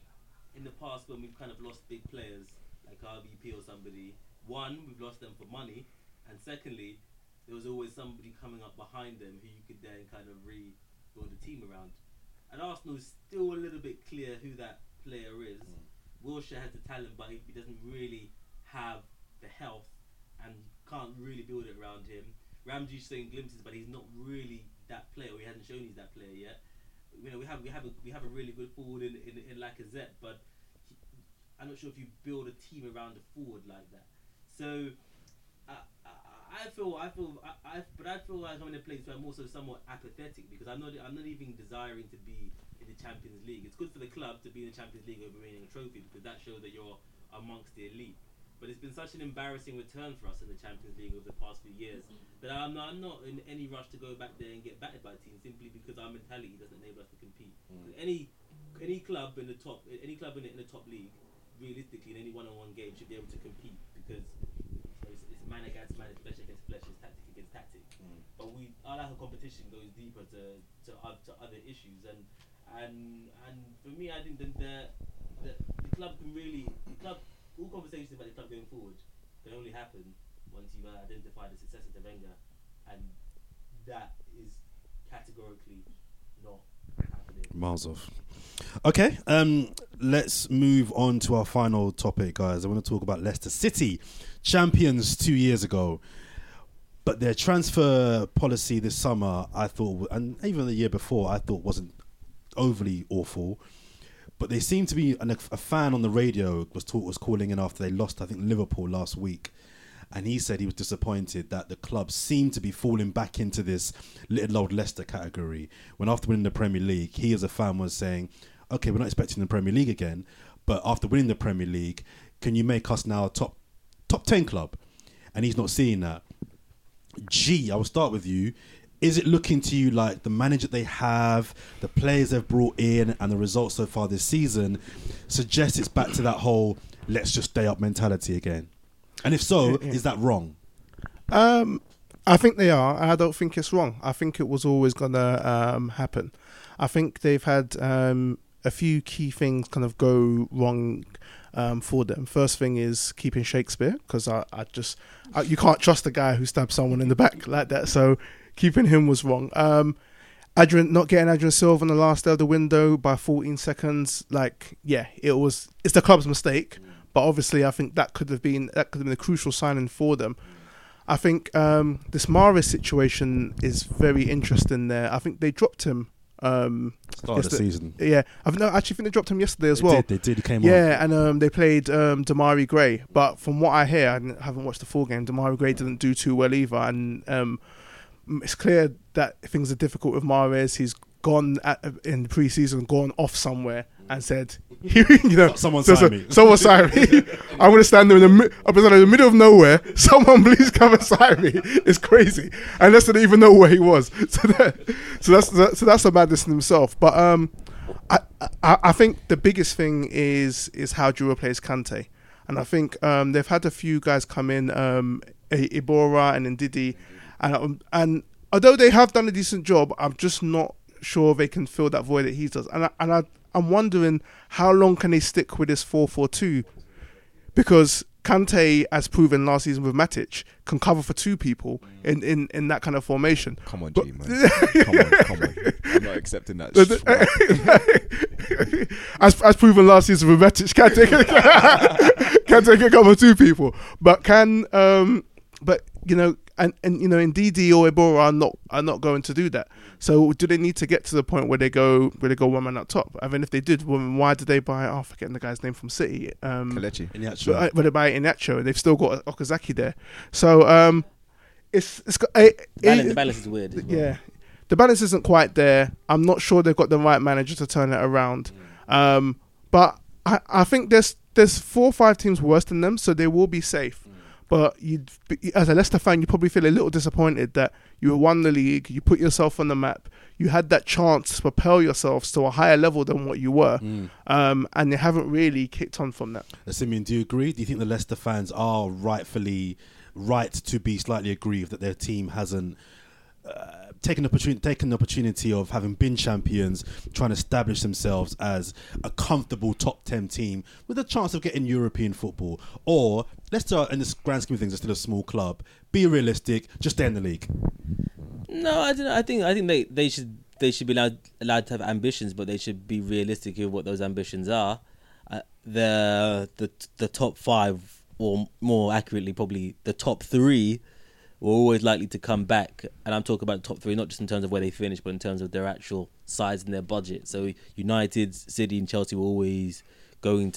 when we've kind of lost big players like RVP or somebody, one, we've lost them for money, and secondly, there was always somebody coming up behind them who you could then kind of rebuild the team around. And Arsenal is still a little bit clear who that player is. Wilshere has the talent, but he doesn't really have the health and can't really build it around him. Ramsey's showing glimpses, but he's not really that player. Or he hasn't shown he's that player yet. You know, we have a really good forward in Lacazette, but I'm not sure if you build a team around a forward like that. So I feel like I'm in a place where I'm also somewhat apathetic because I'm not even desiring to be in the Champions League. It's good for the club to be in the Champions League over winning a trophy because that shows that you're amongst the elite. But it's been such an embarrassing return for us in the Champions League over the past few years that I'm not in any rush to go back there and get battered by a team simply because our mentality doesn't enable us to compete. Any club in the top league, realistically, in any one-on-one game should be able to compete because it's man against man, it's flesh against flesh, it's tactic against tactic. But our lack of competition goes deeper to other issues, and for me, I think that the club can really all conversations about the club going forward can only happen once you've identified the successor to Wenger, and that is categorically not happening. Miles off. Okay, let's move on to our final topic, guys. I want to talk about Leicester City, champions 2 years ago. But their transfer policy this summer, I thought, and even the year before, I thought wasn't overly awful. But they seem to be, and a fan on the radio was calling in after they lost, I think, Liverpool last week. And he said he was disappointed that the club seemed to be falling back into this little old Leicester category. When after winning the Premier League, he as a fan was saying, okay, we're not expecting the Premier League again, but after winning the Premier League, can you make us now a top 10 club? And he's not seeing that. G, I will start with you. Is it looking to you like the manager they have, the players they've brought in, and the results so far this season suggests it's back to that whole let's just stay up mentality again? And if so, is that wrong? I think they are. I don't think it's wrong. I think it was always going to happen. I think they've had a few key things kind of go wrong for them. First thing is keeping Shakespeare, because you can't trust a guy who stabbed someone in the back like that. So keeping him was wrong. Not getting Adrian Silva on the last day of the window by 14 seconds. It's the club's mistake. But obviously, I think that could have been a crucial signing for them. I think this Mahrez situation is very interesting there. I think they dropped him. Start of the season. Yeah, I think they dropped him yesterday as well. They did. He came on. Yeah, and they played Damari Gray. But from what I hear, I haven't watched the full game. Damari Gray didn't do too well either, and it's clear that things are difficult with Mahrez. He's gone in the pre-season, gone off somewhere and said, someone sign me. Someone sign me. I'm going to stand there in the middle of nowhere. Someone please come and sign me. It's crazy. And Leicester didn't even know where he was. So that's a madness in himself. But I think the biggest thing is how do you replace Kante? And I think they've had a few guys come in, Ibora and Ndidi, and although they have done a decent job, I'm just not sure they can fill that void that he does. And I'm wondering how long can they stick with this 4-4-2, because Kante, as proven last season with Matic, can cover for two people in that kind of formation. Come on, G, man. Come on. I'm not accepting that. as proven last season with Matic, can take a cover two people, but but you know, and you know, Ndidi or Ibora are not going to do that. So do they need to get to the point where they go one man up top? I mean, if they did, well, why did they buy? I'm forgetting the guy's name from City. Kelechi. But they buy Iheanacho, and they've still got Okazaki there. So it's got The balance is weird. As well. yeah. The balance isn't quite there. I'm not sure they've got the right manager to turn it around. But I think there's 4 or 5 teams worse than them, so they will be safe. But as a Leicester fan, you probably feel a little disappointed that you won the league, you put yourself on the map, you had that chance to propel yourselves to a higher level than what you were, and you haven't really kicked on from that. Simeon, do you agree? Do you think the Leicester fans are rightfully right to be slightly aggrieved that their team hasn't taken the opportunity of having been champions, trying to establish themselves as a comfortable top 10 team with a chance of getting European football? Or Leicester, in the grand scheme of things, are still a small club. Be realistic, just stay in the league. No, I don't know. I think they should be allowed to have ambitions, but they should be realistic with what those ambitions are. The top 5, or more accurately, probably the top 3, were always likely to come back, and I'm talking about the top 3, not just in terms of where they finish, but in terms of their actual size and their budget. So United, City, and Chelsea were always going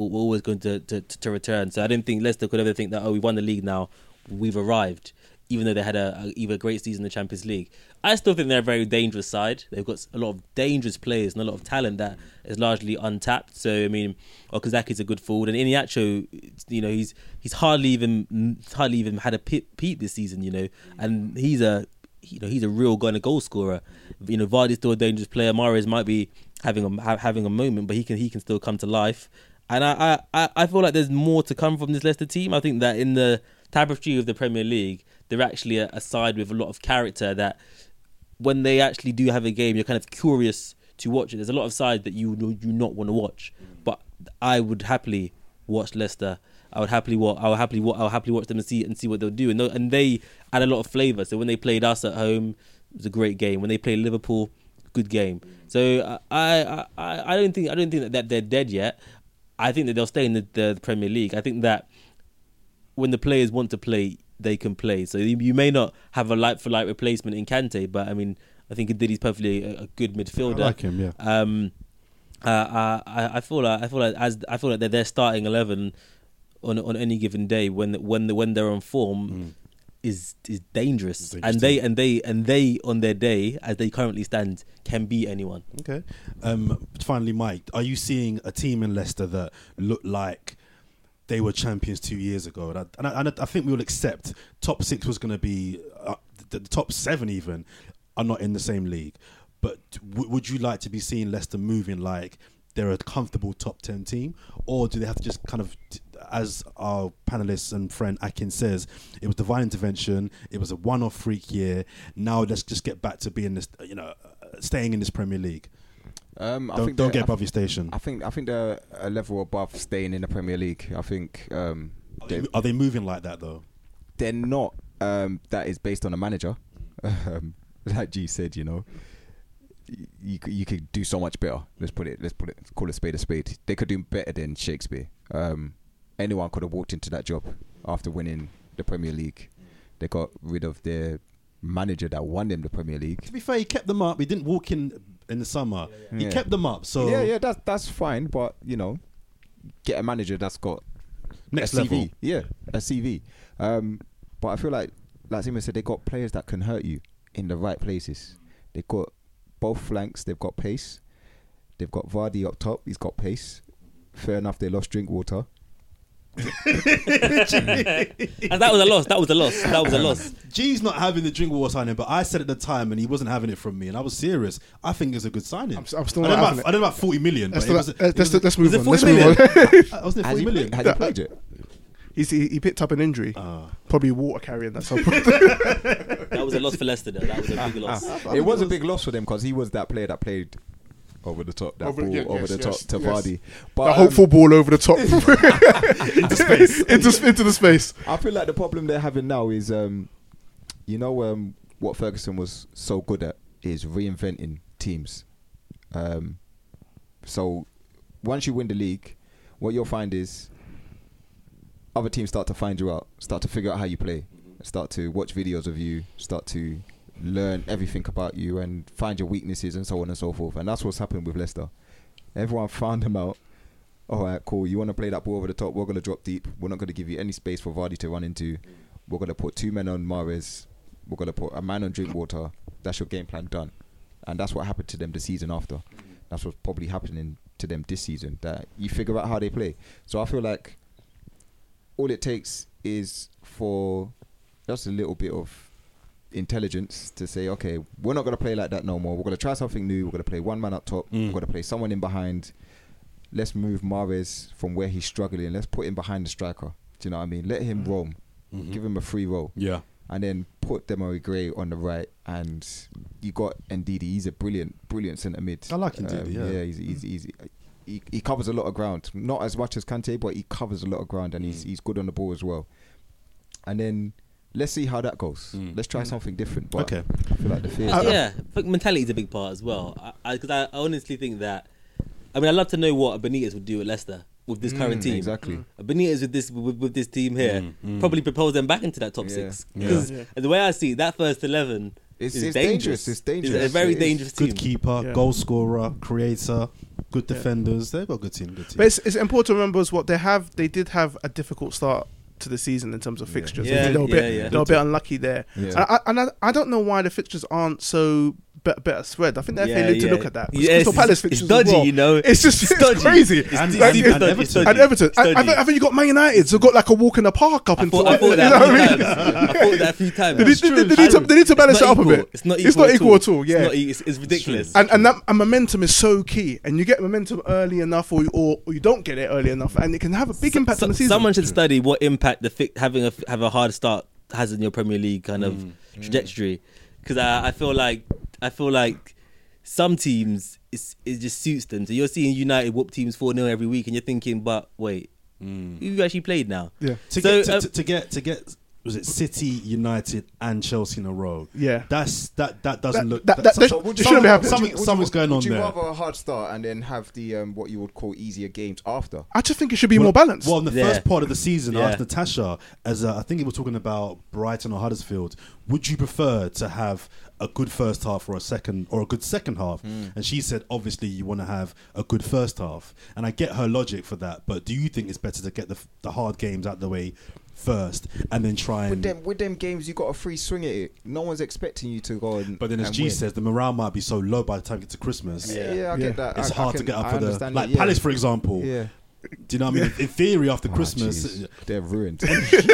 to return. So I didn't think Leicester could ever think that, we won the league now, we've arrived, even though they had a great season in the Champions League. I still think they're a very dangerous side. They've got a lot of dangerous players and a lot of talent that is largely untapped. So I mean, Okazaki's a good forward, and Iheanacho, you know, he's hardly even had a peep this season, you know, and he's a real kind of goal scorer. You know, Vardy's still a dangerous player. Mahrez might be having a moment, but he can still come to life. And I feel like there's more to come from this Leicester team. I think that in the tapestry of the Premier League, they're actually a side with a lot of character that when they actually do have a game, you're kind of curious to watch it. There's a lot of sides that you not want to watch, but I would happily watch Leicester. I would happily watch them and see what they'll do. And they add a lot of flavour. So when they played us at home, it was a great game. When they played Liverpool, good game. So I don't think that they're dead yet. I think that they'll stay in the Premier League. I think that when the players want to play, they can play. So you may not have a like-for-like replacement in Kante, but I mean, I think Ndidi's perfectly a good midfielder. I like him, yeah. I feel like they're starting 11 on any given day when they're on form is dangerous, and they on their day, as they currently stand, can beat anyone. Okay. Finally, Mike, are you seeing a team in Leicester that looked like they were champions 2 years ago? And I think we will accept top 6 was going to be the top 7 even are not in the same league. But would you like to be seeing Leicester moving like they're a comfortable top 10 team, or do they have to just kind of, as our panelist and friend Akin says, it was divine intervention, it was a one-off freak year, now let's just get back to being this, staying in this Premier League? Don't get above your station. I think they're a level above staying in the Premier League. I think are they moving like that though? They're not. That is based on a manager. Like G said, you could do so much better. Let's call a spade a spade. They could do better than Shakespeare. Anyone could have walked into that job after winning the Premier League. They got rid of their manager that won them the Premier League. To be fair, he kept them up. He didn't walk in the summer. He kept them up. So that's fine. But get a manager that's got next a level. CV. Yeah, a CV. But I feel like Simon said, they got players that can hurt you in the right places. They've got both flanks. They've got pace. They've got Vardy up top. He's got pace. Fair enough, they lost Drinkwater. And that was a loss. G's not having the Drinkwater signing, but I said at the time, and he wasn't having it from me, and I was serious. I think it's a good signing. I'm still I not don't having know about 40 million. Let's But move on. was it Let's 40 move million? on. Wasn't it 40 million? Has he played it? He picked up an injury. Probably water carrying. That's how. That was a loss for Leicester, though. That was a big loss. It was a big loss for them because he was that player that played over the top, top to Vardy. But the hopeful ball over the top into space, into the space. I feel like the problem they're having now is, what Ferguson was so good at is reinventing teams. So once you win the league, what you'll find is other teams start to find you out, start to figure out how you play, start to watch videos of you, start to learn everything about you and find your weaknesses and so on and so forth. And that's what's happened with Leicester. Everyone found them out. All right, cool. You want to play that ball over the top? We're going to drop deep. We're not going to give you any space for Vardy to run into. We're going to put 2 men on Mahrez. We're going to put a man on Drinkwater. That's your game plan done. And that's what happened to them the season after. That's what's probably happening to them this season. That you figure out how they play. So I feel like all it takes is for just a little bit of intelligence to say, okay, we're not going to play like that no more. We're going to try something new. We're going to play one man up top. We're going to play someone in behind. Let's move Mahrez from where he's struggling. Let's put him behind the striker. Do you know what I mean? Let him roam. Give him a free roll. Yeah. And then put Demarai Gray on the right. And you got Ndidi. He's a brilliant centre mid. I like Ndidi, Yeah, he covers a lot of ground. Not as much as Kante, but he covers a lot of ground. And he's good on the ball as well. And then let's see how that goes. Let's try something different. But Okay. I feel like the fear. I think mentality is a big part as well. Because I honestly think that. I mean, I'd love to know what Benitez would do at Leicester with this current team. Exactly. Benitez with this team here probably propels them back into that top six. Because the way I see it, that first 11 It's is dangerous. It's dangerous. It's a very dangerous team. Good keeper, goal scorer, creator, good defenders. They've got a good team. But it's important to remember what they have. They did have a difficult start to the season in terms of fixtures. Yeah. They were a bit unlucky there. Yeah. And I don't know why the fixtures aren't so better spread. I think the FA need to look at that. Yeah, Crystal Palace fixtures it's dodgy, as well. you know. It's just dodgy. crazy. And Everton. I think you got Man United, so got like a walk in the park up I until. thought that a few times. They need to balance it up a bit. It's not equal at all. Yeah, it's ridiculous. And momentum is so key. And you get momentum early enough, or you don't get it early enough, and it can have a big impact on the season. Someone should study what impact having a hard start has in your Premier League kind of trajectory. Because I feel like some teams it just suits them. So you're seeing United whoop teams 4-0 every week, and you're thinking, but wait, who've you actually played now? Yeah. To get was it City, United, and Chelsea in a row? Yeah. That doesn't look. Shouldn't be happening. Something's going on there. Would you there. rather a hard start and then have the what you would call easier games after? I just think it should be more balanced. Well, in the first part of the season, I asked Natasha, as I think he was talking about Brighton or Huddersfield, would you prefer to have a good first half or a good second half? And she said, obviously, you want to have a good first half. And I get her logic for that. But do you think it's better to get the hard games out of the way first and then try and with them games you got a free swing at it? No one's expecting you to go and, but then as G says, the morale might be so low by the time you get to Christmas. I get that. It's hard to get up for the like it, Palace, for example. Yeah. Do you know what I mean? In theory, after Christmas, they're ruined.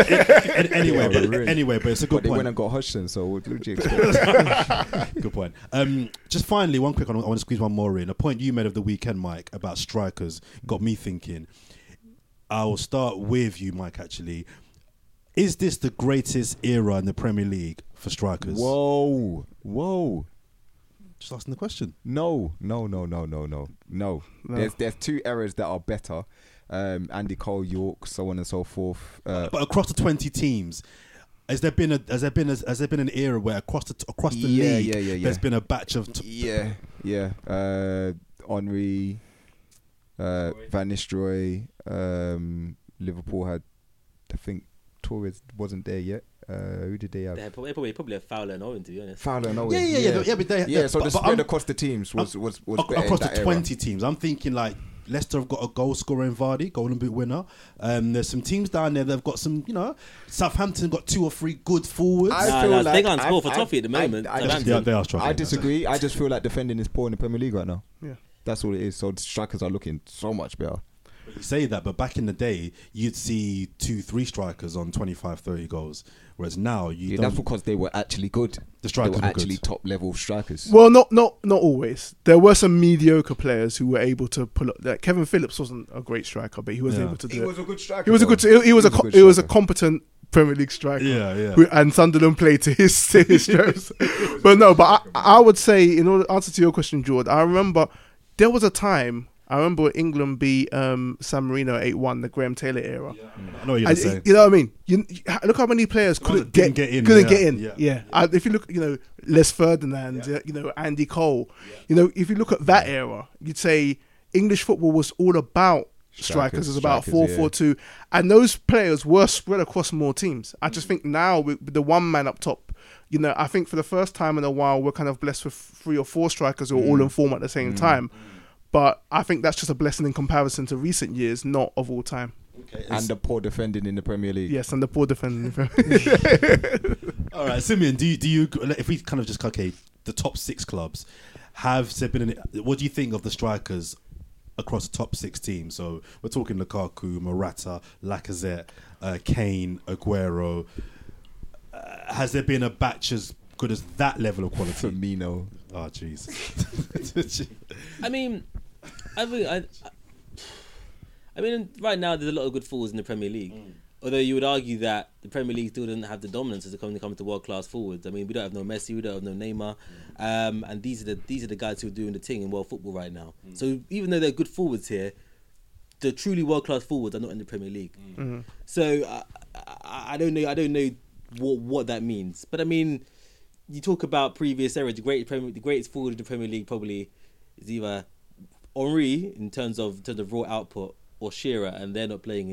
anyway, but it's a good point. They went and got Hodgson, so what would you expect? Good point. Just finally, one quick one. I want to squeeze one more in. A point you made of the weekend, Mike, about strikers got me thinking. I will start with you, Mike, actually. Is this the greatest era in the Premier League for strikers? Whoa. Just asking the question. No. There's two eras that are better. Andy Cole, York, so on and so forth. But across the 20 teams, has there been an era where across the league there's been a batch of Henry, Van Nistelrooy, Liverpool had, I think Torres wasn't there yet. Who did they have? They had probably have Fowler and Owen, to be honest. Fowler and Owen. So the spread across the teams was better across in that the 20 teams. I'm thinking like Leicester have got a goal scorer in Vardy, Golden Boot winner. There's some teams down there that have got some, Southampton got 2 or 3 good forwards. They can't score for Toffee at the moment. They are struggling. I disagree. I just feel like defending is poor in the Premier League right now. Yeah, that's all it is. So the strikers are looking so much better. You say that, but back in the day, you'd see 2-3 strikers on 25-30 goals, whereas now you don't. That's because they were actually good. The strikers were actually good. top level strikers. Well, not always. There were some mediocre players who were able to pull up. Like Kevin Phillips wasn't a great striker, but he was able to do it. He was a good striker. He was a competent Premier League striker. Yeah. And Sunderland played to his strengths. But I would say, in order to answer to your question, George, I remember there was a time. I remember England beat San Marino 8-1, the Graham Taylor era. Yeah. I know what you're going to say. You know what I mean? You look how many players couldn't get in. Yeah. If you look, Les Ferdinand, Andy Cole. If you look at that era, you'd say English football was all about strikers. It was about Strikers, 4-4-2, and those players were spread across more teams. I just think now with the one man up top, I think for the first time in a while we're kind of blessed with 3 or 4 strikers who are all in form at the same time. But I think that's just a blessing in comparison to recent years, not of all time. Okay. And the poor defending in the Premier League. Yes, and the poor defending. All right, Simeon, do you if we kind of just the top 6 clubs, have there been what do you think of the strikers across the top 6 teams? So we're talking Lukaku, Morata, Lacazette, Kane, Aguero. Has there been a batch as good as that level of quality? Firmino. Oh, jeez. I mean, right now there's a lot of good forwards in the Premier League. Although you would argue that the Premier League still doesn't have the dominance as it comes to world-class forwards. I mean, we don't have no Messi, we don't have no Neymar, and these are the guys who are doing the thing in world football right now. So even though they're good forwards here, the truly world-class forwards are not in the Premier League. So I don't know what that means. But I mean, you talk about previous eras. The greatest forward in the Premier League probably is either Henry in terms of raw output, or Shearer, and they're not playing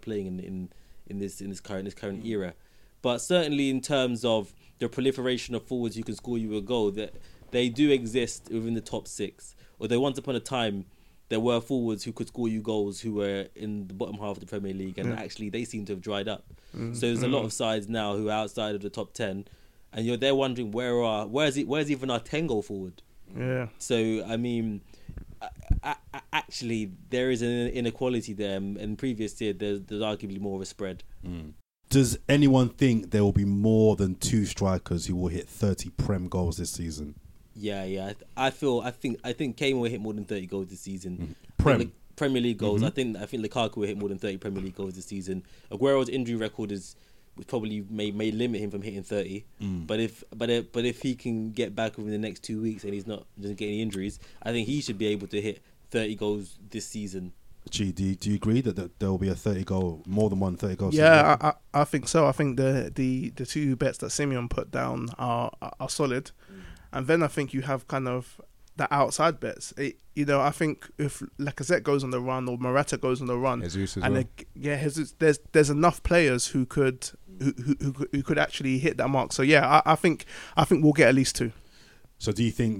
in this current era. But certainly in terms of the proliferation of forwards who can score you a goal, that they do exist within the top 6. Although once upon a time there were forwards who could score you goals who were in the bottom half of the Premier League, and actually they seem to have dried up. So there's a lot of sides now who are outside of the top 10, and they're wondering where's even our 10-goal forward? Yeah. So I mean, actually there is an inequality there, and in previous year there's arguably more of a spread. Does anyone think there will be more than 2 strikers who will hit 30 Prem goals this season? Yeah. I think Kane will hit more than 30 goals this season. Premier League goals. I think Lukaku will hit more than 30 Premier League goals this season. Aguero's injury record which probably may limit him from hitting 30. But if he can get back within the next 2 weeks and doesn't get any injuries, I think he should be able to hit 30 goals this season. G, do you agree that there will be a 30 goal, more than one 30 goal? Yeah, I think so. I think the 2 bets that Simeon put down are solid, and then I think you have kind of the outside bets. I think if Lacazette goes on the run or Morata goes on the run, Jesus as and well. Jesus, there's enough players who could actually hit that mark. So yeah, I think we'll get at least 2. So do you think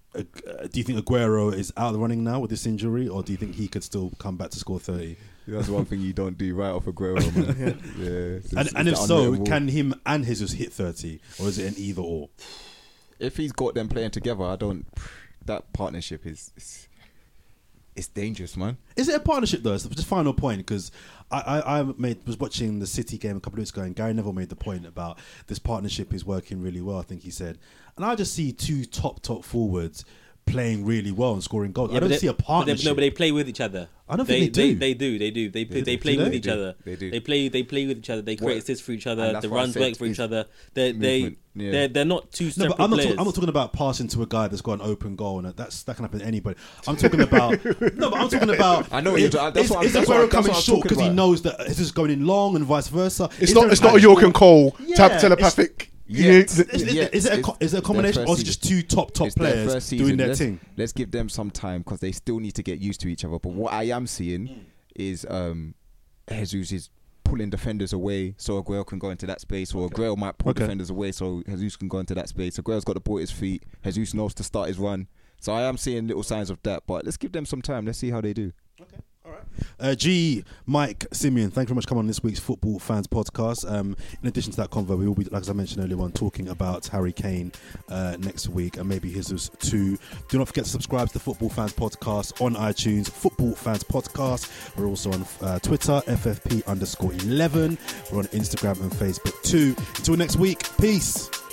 Aguero is out of the running now with this injury, or do you think he could still come back to score 30? That's one thing you don't do right off Aguero, man. Yeah. And if so, can him and Jesus hit 30, or is it an either or? If he's got them playing together, that partnership is dangerous, man. Is it a partnership though? It's just final point, because I was watching the City game a couple of weeks ago, and Gary Neville made the point about this partnership is working really well, I think he said. And I just see 2 top forwards playing really well and scoring goals. I don't see a partnership. But they play with each other. I don't think they do. They do. They play with each other. They do. They play with each other. They create assists for each other. The runs work for each other. They're not 2 separate players. I'm not talking about passing to a guy that's got an open goal, and that can happen to anybody. I'm talking about I know you're. That's what is Aguero coming short because he knows that this is going in long and vice versa. It's not a York and Cole type telepathic. Is it a combination, or is it just 2 top players doing their thing? Let's give them some time, because they still need to get used to each other. But what I am seeing is Jesus is pulling defenders away so Aguero can go into that space, or Aguero might pull defenders away so Jesus can go into that space. Aguero's got the ball at his feet. Jesus knows to start his run. So I am seeing little signs of that, but let's give them some time. Let's see how they do. Okay. All right. G, Mike, Simeon, thank you very much for coming on this week's Football Fans Podcast. In addition to that convo, we will be, like as I mentioned earlier on, talking about Harry Kane next week, and maybe Jesus too. Do not forget to subscribe to the Football Fans Podcast on iTunes, Football Fans Podcast. We're also on Twitter, FFP_11. We're on Instagram and Facebook too. Until next week, peace.